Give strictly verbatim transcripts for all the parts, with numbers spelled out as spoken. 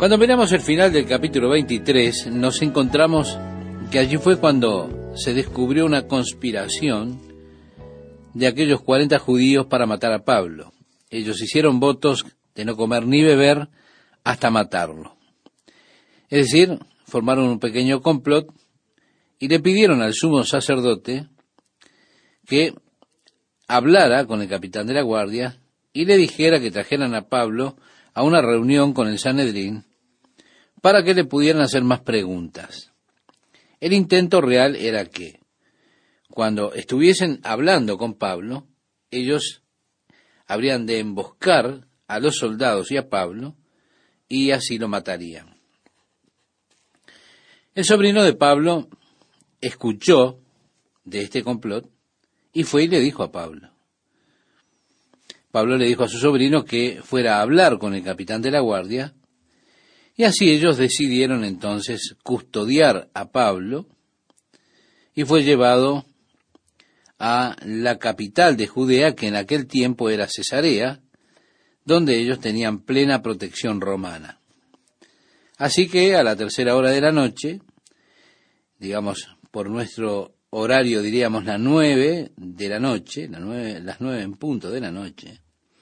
Cuando miramos el final del capítulo veintitrés, nos encontramos que allí fue cuando se descubrió una conspiración de aquellos cuarenta judíos para matar a Pablo. Ellos hicieron votos de no comer ni beber hasta matarlo. Es decir, formaron un pequeño complot y le pidieron al sumo sacerdote que hablara con el capitán de la guardia y le dijera que trajeran a Pablo a una reunión con el Sanedrín para que le pudieran hacer más preguntas. El intento real era que, cuando estuviesen hablando con Pablo, ellos habrían de emboscar a los soldados y a Pablo, y así lo matarían. El sobrino de Pablo escuchó de este complot y fue y le dijo a Pablo. Pablo le dijo a su sobrino que fuera a hablar con el capitán de la guardia, y así ellos decidieron entonces custodiar a Pablo, y fue llevado a la capital de Judea, que en aquel tiempo era Cesarea, donde ellos tenían plena protección romana. Así que a la tercera hora de la noche, digamos por nuestro horario diríamos las nueve de la noche, las nueve, las nueve en punto de la noche,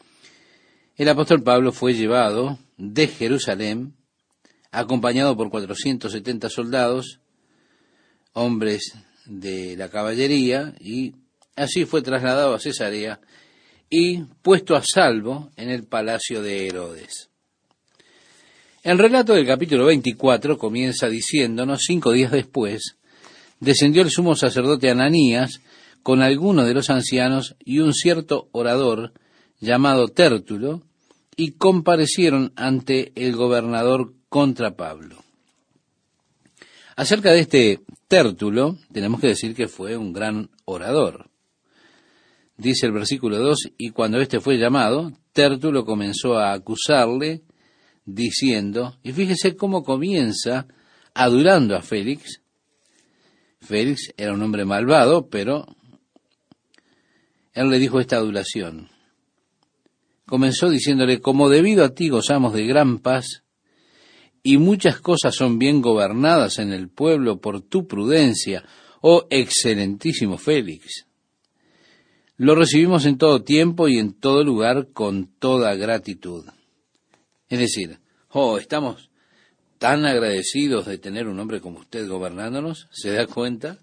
el apóstol Pablo fue llevado de Jerusalén, acompañado por cuatrocientos setenta soldados, hombres de la caballería, y así fue trasladado a Cesarea y puesto a salvo en el palacio de Herodes. El relato del capítulo veinticuatro comienza diciéndonos: cinco días después, descendió el sumo sacerdote Ananías con algunos de los ancianos y un cierto orador llamado Tértulo, y comparecieron ante el gobernador contra Pablo. Acerca de este Tértulo, tenemos que decir que fue un gran orador. Dice el versículo dos, y cuando éste fue llamado, Tértulo comenzó a acusarle, diciendo, y fíjese cómo comienza adulando a Félix. Félix era un hombre malvado, pero él le dijo esta adulación. Comenzó diciéndole, como debido a ti gozamos de gran paz, y muchas cosas son bien gobernadas en el pueblo por tu prudencia, oh excelentísimo Félix. Lo recibimos en todo tiempo y en todo lugar con toda gratitud. Es decir, oh, estamos tan agradecidos de tener un hombre como usted gobernándonos, ¿se da cuenta?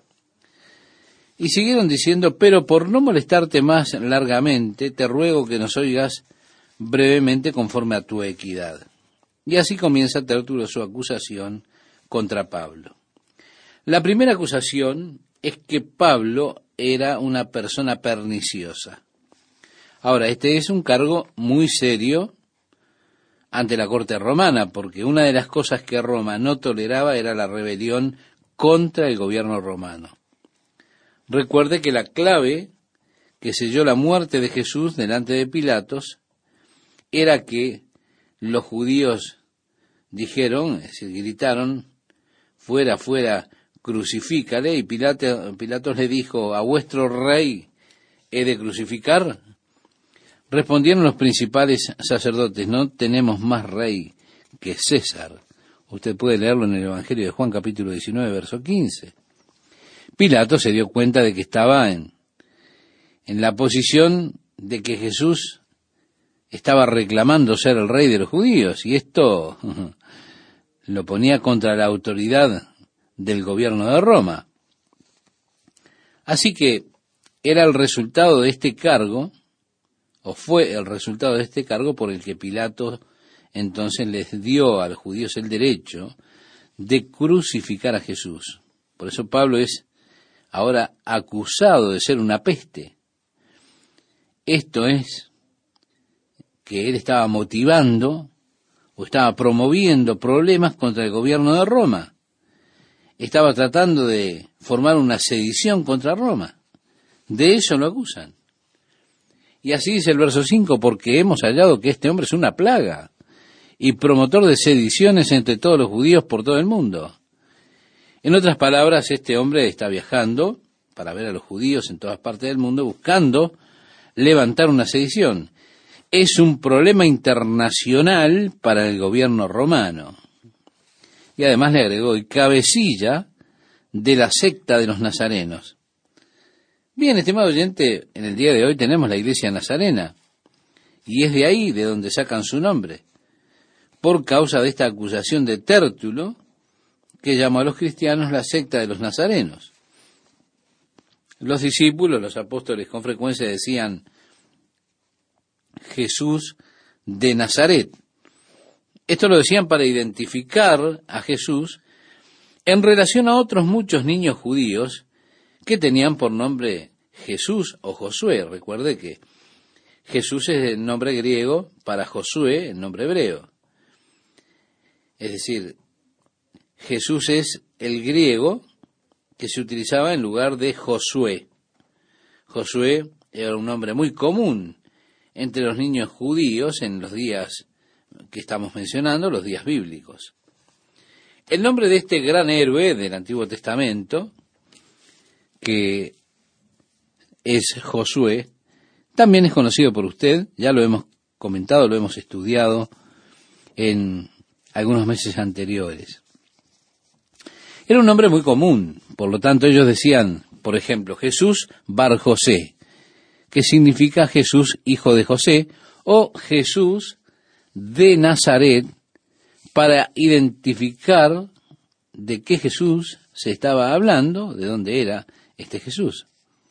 Y siguieron diciendo, pero por no molestarte más largamente, te ruego que nos oigas brevemente conforme a tu equidad. Y así comienza Tértulo su acusación contra Pablo. La primera acusación es que Pablo era una persona perniciosa. Ahora, este es un cargo muy serio ante la corte romana, porque una de las cosas que Roma no toleraba era la rebelión contra el gobierno romano. Recuerde que la clave que selló la muerte de Jesús delante de Pilatos era que los judíos dijeron, es decir, gritaron, fuera, fuera, crucifícale, y Pilato, Pilatos le dijo, ¿a vuestro rey he de crucificar? Respondieron los principales sacerdotes, no tenemos más rey que César. Usted puede leerlo en el Evangelio de Juan, capítulo diecinueve, verso quince. Pilato se dio cuenta de que estaba en, en la posición de que Jesús estaba reclamando ser el rey de los judíos, y esto lo ponía contra la autoridad del gobierno de Roma. Así que era el resultado de este cargo, o fue el resultado de este cargo por el que Pilato entonces les dio a los judíos el derecho de crucificar a Jesús. Por eso Pablo es ahora acusado de ser una peste. Esto es que él estaba motivando o estaba promoviendo problemas contra el gobierno de Roma. Estaba tratando de formar una sedición contra Roma. De eso lo acusan. Y así dice el verso cinco, porque hemos hallado que este hombre es una plaga y promotor de sediciones entre todos los judíos por todo el mundo. En otras palabras, este hombre está viajando para ver a los judíos en todas partes del mundo, buscando levantar una sedición. es un problema internacional para el gobierno romano. Y además le agregó, y cabecilla de la secta de los nazarenos. Bien, estimado oyente, en el día de hoy tenemos la iglesia nazarena, y es de ahí de donde sacan su nombre, por causa de esta acusación de Tértulo, que llamó a los cristianos la secta de los nazarenos. Los discípulos, los apóstoles, con frecuencia decían Jesús de Nazaret. Esto lo decían para identificar a Jesús en relación a otros muchos niños judíos que tenían por nombre Jesús o Josué. Recuerde que Jesús es el nombre griego para Josué, el nombre hebreo. Es decir, Jesús es el griego que se utilizaba en lugar de Josué. Josué era un nombre muy común entre los niños judíos en los días que estamos mencionando, los días bíblicos. El nombre de este gran héroe del Antiguo Testamento, que es Josué, también es conocido por usted, ya lo hemos comentado, lo hemos estudiado en algunos meses anteriores. Era un nombre muy común, por lo tanto ellos decían, por ejemplo, Jesús Bar José, que significa Jesús hijo de José, o Jesús de Nazaret, para identificar de qué Jesús se estaba hablando, de dónde era este Jesús.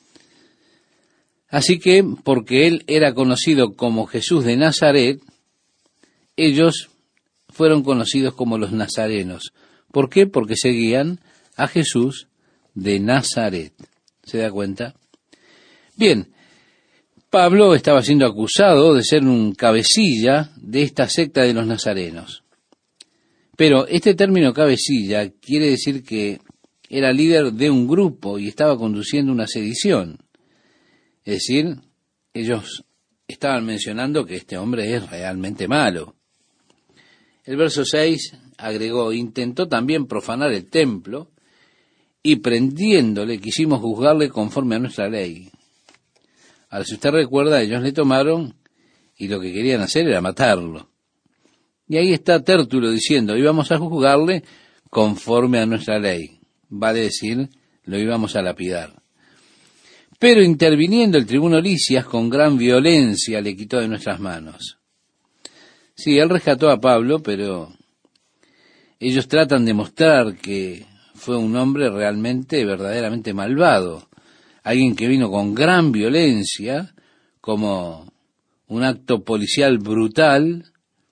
Así que, porque él era conocido como Jesús de Nazaret, ellos fueron conocidos como los nazarenos. ¿Por qué? Porque seguían a Jesús de Nazaret. ¿Se da cuenta? Bien, Pablo estaba siendo acusado de ser un cabecilla de esta secta de los nazarenos. Pero este término cabecilla quiere decir que era líder de un grupo y estaba conduciendo una sedición. Es decir, ellos estaban mencionando que este hombre es realmente malo. El verso seis agregó, intentó también profanar el templo y prendiéndole quisimos juzgarle conforme a nuestra ley. Ahora, si usted recuerda, ellos le tomaron y lo que querían hacer era matarlo. Y ahí está Tértulo diciendo, íbamos a juzgarle conforme a nuestra ley. Vale decir, lo íbamos a lapidar. Pero interviniendo el tribuno Lisias con gran violencia le quitó de nuestras manos. Sí, él rescató a Pablo, pero ellos tratan de mostrar que fue un hombre realmente, verdaderamente malvado. Alguien que vino con gran violencia, como un acto policial brutal,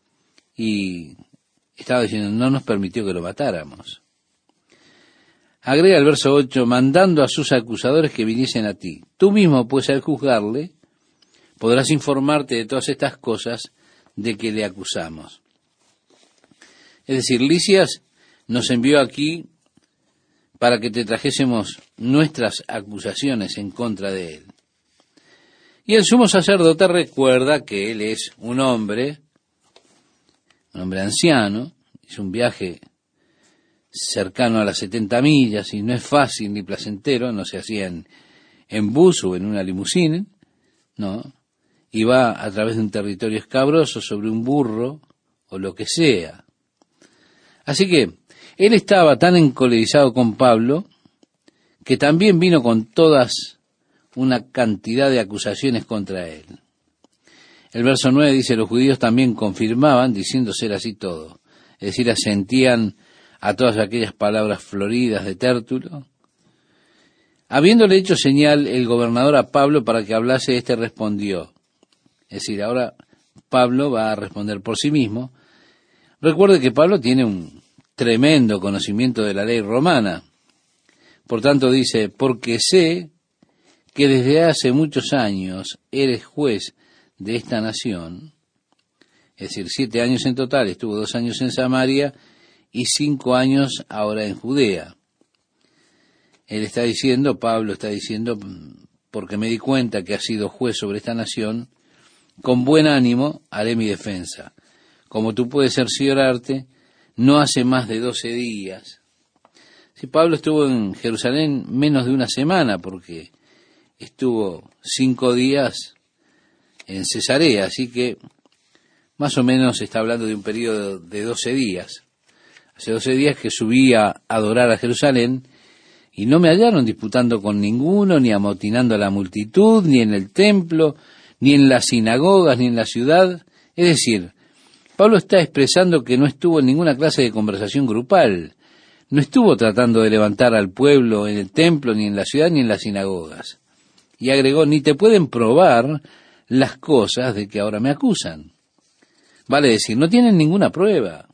y estaba diciendo, no nos permitió que lo matáramos. Agrega el verso ocho, mandando a sus acusadores que viniesen a ti. Tú mismo, pues, al juzgarle, podrás informarte de todas estas cosas de que le acusamos. Es decir, Lisias nos envió aquí para que te trajésemos nuestras acusaciones en contra de él. Y el sumo sacerdote recuerda que él es un hombre, un hombre anciano, hizo un viaje cercano a las setenta millas y no es fácil ni placentero, no se hacía en, en bus o en una limusina, no, y va a través de un territorio escabroso sobre un burro o lo que sea. Así que él estaba tan encolerizado con Pablo que también vino con todas una cantidad de acusaciones contra él. El verso nueve dice, los judíos también confirmaban, diciendo ser así todo. Es decir, asentían a todas aquellas palabras floridas de Tértulo. Habiéndole hecho señal el gobernador a Pablo para que hablase, éste respondió. Es decir, ahora Pablo va a responder por sí mismo. Recuerde que Pablo tiene un tremendo conocimiento de la ley romana. Por tanto dice, porque sé que desde hace muchos años eres juez de esta nación, es decir, siete años en total, estuvo dos años en Samaria y cinco años ahora en Judea. Él está diciendo, Pablo está diciendo, porque me di cuenta que has sido juez sobre esta nación, con buen ánimo haré mi defensa. Como tú puedes cerciorarte, no hace más de doce días. Si Pablo estuvo en Jerusalén menos de una semana, porque estuvo cinco días en Cesarea, así que más o menos está hablando de un periodo de doce días. Hace doce días que subí a adorar a Jerusalén y no me hallaron disputando con ninguno, ni amotinando a la multitud, ni en el templo, ni en las sinagogas, ni en la ciudad. Es decir, Pablo está expresando que no estuvo en ninguna clase de conversación grupal, no estuvo tratando de levantar al pueblo en el templo, ni en la ciudad, ni en las sinagogas. Y agregó, ni te pueden probar las cosas de que ahora me acusan. Vale decir, no tienen ninguna prueba.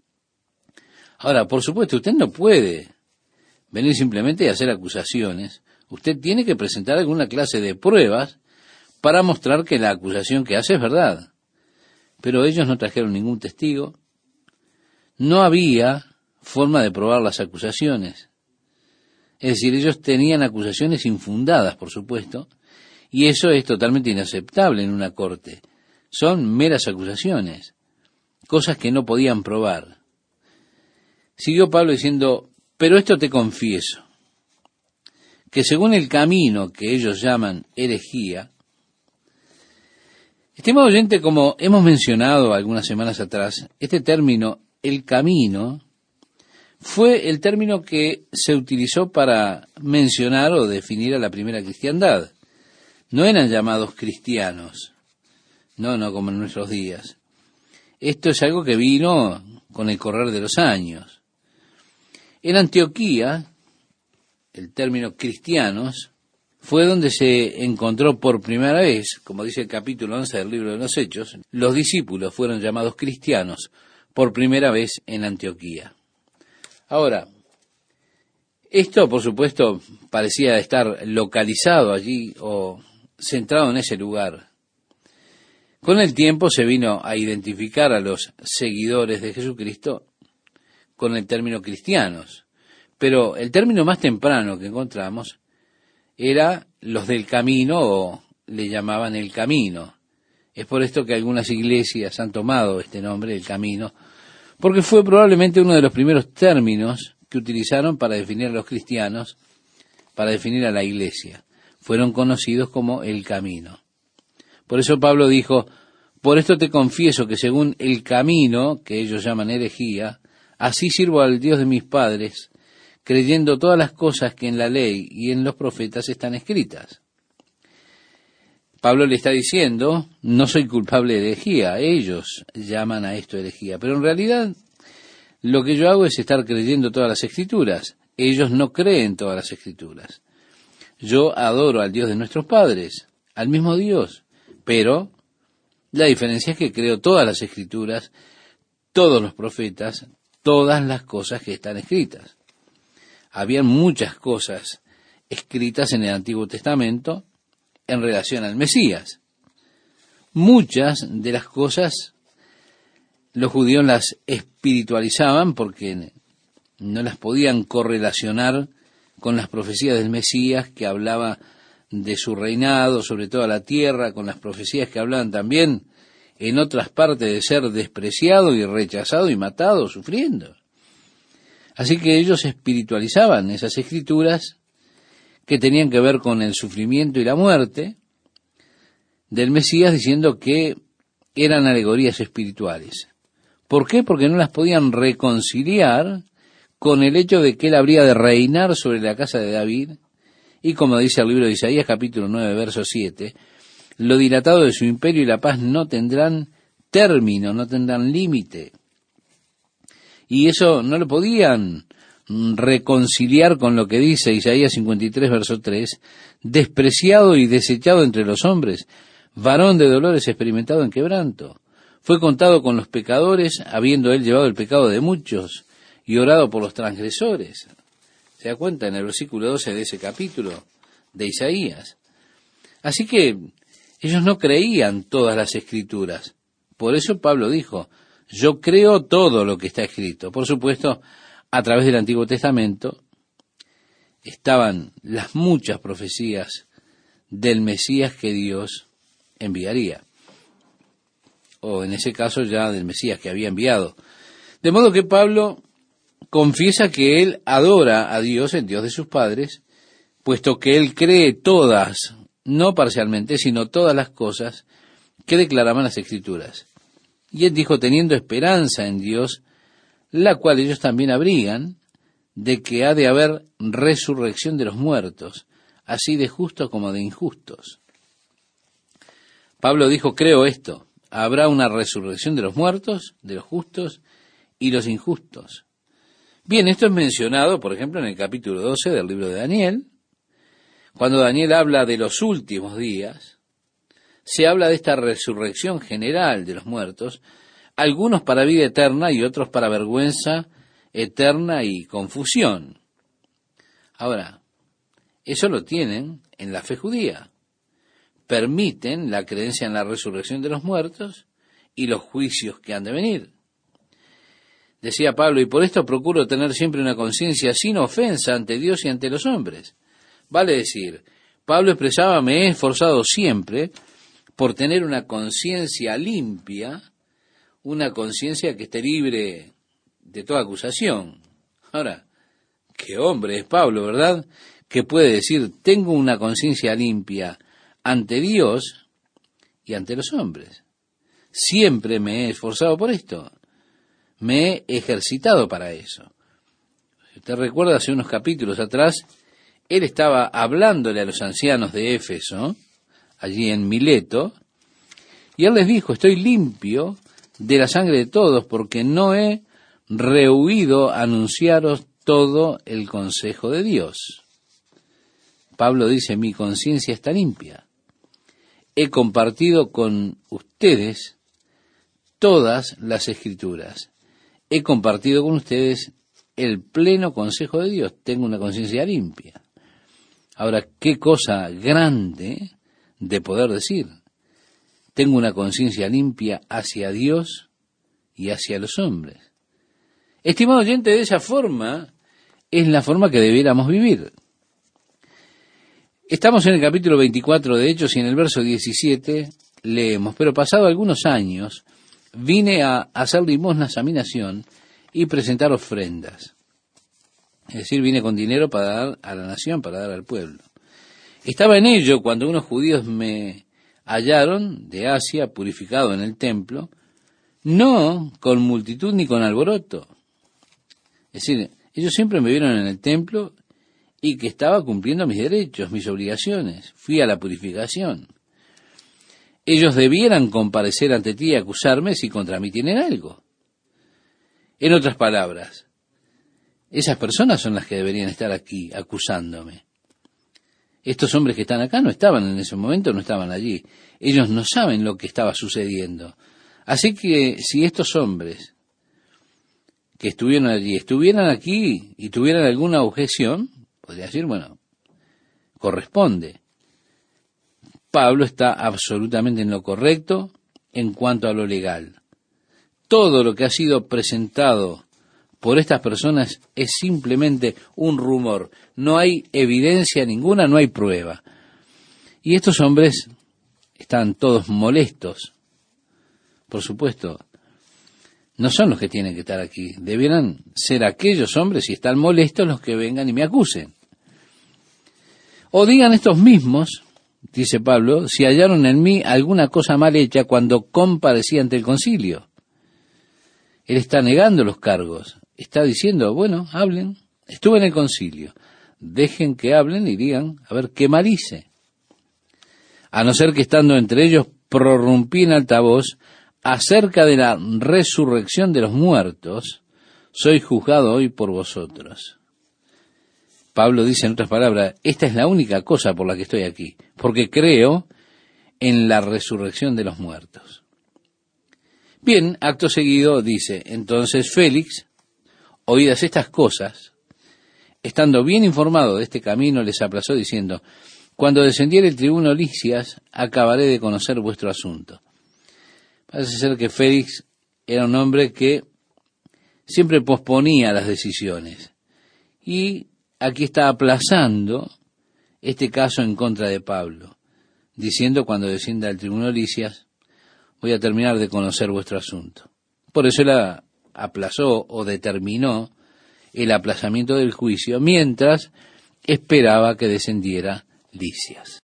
Ahora, por supuesto, usted no puede venir simplemente y hacer acusaciones. Usted tiene que presentar alguna clase de pruebas para mostrar que la acusación que hace es verdad. Pero ellos no trajeron ningún testigo. No había forma de probar las acusaciones. Es decir, ellos tenían acusaciones infundadas, por supuesto, y eso es totalmente inaceptable en una corte. Son meras acusaciones, cosas que no podían probar. Siguió Pablo diciendo, pero esto te confieso, que según el camino que ellos llaman herejía, estimado oyente, como hemos mencionado algunas semanas atrás, este término, el camino, fue el término que se utilizó para mencionar o definir a la primera cristiandad. No eran llamados cristianos, no, no como en nuestros días. Esto es algo que vino con el correr de los años. En Antioquía, el término cristianos fue donde se encontró por primera vez, como dice el capítulo once del libro de los Hechos, los discípulos fueron llamados cristianos por primera vez en Antioquía. Ahora, esto por supuesto parecía estar localizado allí o centrado en ese lugar. Con el tiempo se vino a identificar a los seguidores de Jesucristo con el término cristianos, pero el término más temprano que encontramos era los del camino, o le llamaban el camino. Es por esto que algunas iglesias han tomado este nombre, el camino, porque fue probablemente uno de los primeros términos que utilizaron para definir a los cristianos, para definir a la iglesia. Fueron conocidos como el camino. Por eso Pablo dijo, por esto te confieso que según el camino, que ellos llaman herejía, así sirvo al Dios de mis padres, creyendo todas las cosas que en la ley y en los profetas están escritas. Pablo le está diciendo, no soy culpable de herejía, ellos llaman a esto herejía, pero en realidad lo que yo hago es estar creyendo todas las escrituras. Ellos no creen todas las escrituras. Yo adoro al Dios de nuestros padres, al mismo Dios, pero la diferencia es que creo todas las escrituras, todos los profetas, todas las cosas que están escritas. Habían muchas cosas escritas en el Antiguo Testamento en relación al Mesías. Muchas de las cosas los judíos las espiritualizaban porque no las podían correlacionar con las profecías del Mesías que hablaba de su reinado sobre toda la tierra, con las profecías que hablaban también en otras partes de ser despreciado y rechazado y matado, sufriendo. Así que ellos espiritualizaban esas escrituras que tenían que ver con el sufrimiento y la muerte del Mesías, diciendo que eran alegorías espirituales. ¿Por qué? Porque no las podían reconciliar con el hecho de que él habría de reinar sobre la casa de David, y como dice el libro de Isaías, capítulo nueve, verso siete, lo dilatado de su imperio y la paz no tendrán término, no tendrán límite. Y eso no lo podían reconciliar con lo que dice Isaías cincuenta y tres, verso tres, despreciado y desechado entre los hombres, varón de dolores experimentado en quebranto. Fue contado con los pecadores, habiendo él llevado el pecado de muchos y orado por los transgresores. ¿Se da cuenta en el versículo doce de ese capítulo de Isaías? Así que ellos no creían todas las escrituras. Por eso Pablo dijo, yo creo todo lo que está escrito. Por supuesto, a través del Antiguo Testamento estaban las muchas profecías del Mesías que Dios enviaría. O en ese caso ya del Mesías que había enviado. De modo que Pablo confiesa que él adora a Dios, el Dios de sus padres, puesto que él cree todas, no parcialmente, sino todas las cosas ¿qué declaraban las Escrituras? Y él dijo, teniendo esperanza en Dios, la cual ellos también abrigan, de que ha de haber resurrección de los muertos, así de justos como de injustos. Pablo dijo, creo esto, habrá una resurrección de los muertos, de los justos y los injustos. Bien, esto es mencionado, por ejemplo, en el capítulo doce del libro de Daniel. Cuando Daniel habla de los últimos días, se habla de esta resurrección general de los muertos, algunos para vida eterna y otros para vergüenza eterna y confusión. Ahora, eso lo tienen en la fe judía. Permiten la creencia en la resurrección de los muertos y los juicios que han de venir. Decía Pablo, y por esto procuro tener siempre una conciencia sin ofensa ante Dios y ante los hombres. Vale decir, Pablo expresaba, me he esforzado siempre por tener una conciencia limpia, una conciencia que esté libre de toda acusación. Ahora, qué hombre es Pablo, ¿verdad? Que puede decir, tengo una conciencia limpia ante Dios y ante los hombres. Siempre me he esforzado por esto. Me he ejercitado para eso. Si usted recuerda, hace unos capítulos atrás, él estaba hablándole a los ancianos de Éfeso, allí en Mileto, y él les dijo, estoy limpio de la sangre de todos, porque no he rehuido anunciaros todo el consejo de Dios. Pablo dice, mi conciencia está limpia. He compartido con ustedes todas las Escrituras. He compartido con ustedes el pleno consejo de Dios. Tengo una conciencia limpia. Ahora, qué cosa grande de poder decir. Tengo una conciencia limpia hacia Dios y hacia los hombres. Estimado oyente, de esa forma es la forma que debiéramos vivir. Estamos en el capítulo veinticuatro de Hechos y en el verso diecisiete leemos, pero pasado algunos años vine a hacer limosnas a mi nación y presentar ofrendas. Es decir, vine con dinero para dar a la nación, para dar al pueblo. Estaba en ello cuando unos judíos me hallaron de Asia, purificado en el templo, no con multitud ni con alboroto. Es decir, ellos siempre me vieron en el templo y que estaba cumpliendo mis derechos, mis obligaciones. Fui a la purificación. Ellos debieran comparecer ante ti y acusarme si contra mí tienen algo. En otras palabras, esas personas son las que deberían estar aquí acusándome. Estos hombres que están acá no estaban en ese momento, no estaban allí. Ellos no saben lo que estaba sucediendo. Así que si estos hombres que estuvieron allí estuvieran aquí y tuvieran alguna objeción, podría decir, bueno, corresponde. Pablo está absolutamente en lo correcto en cuanto a lo legal. Todo lo que ha sido presentado por estas personas es simplemente un rumor. No hay evidencia ninguna, no hay prueba. Y estos hombres están todos molestos. Por supuesto, no son los que tienen que estar aquí. Debieran ser aquellos hombres, si están molestos, los que vengan y me acusen. O digan estos mismos, dice Pablo, si hallaron en mí alguna cosa mal hecha cuando comparecí ante el concilio. Él está negando los cargos. Está diciendo, bueno, hablen. Estuve en el concilio. Dejen que hablen y digan, a ver, ¿qué mal hice? A no ser que estando entre ellos prorrumpí en alta voz acerca de la resurrección de los muertos, soy juzgado hoy por vosotros. Pablo dice en otras palabras, esta es la única cosa por la que estoy aquí, porque creo en la resurrección de los muertos. Bien, acto seguido dice, entonces Félix, oídas estas cosas, estando bien informado de este camino, les aplazó diciendo, cuando descendiere el tribuno Licias, acabaré de conocer vuestro asunto. Parece ser que Félix era un hombre que siempre posponía las decisiones. Y aquí está aplazando este caso en contra de Pablo, diciendo cuando descienda el tribuno Licias, voy a terminar de conocer vuestro asunto. Por eso él aplazó o determinó el aplazamiento del juicio, mientras esperaba que descendiera Licias.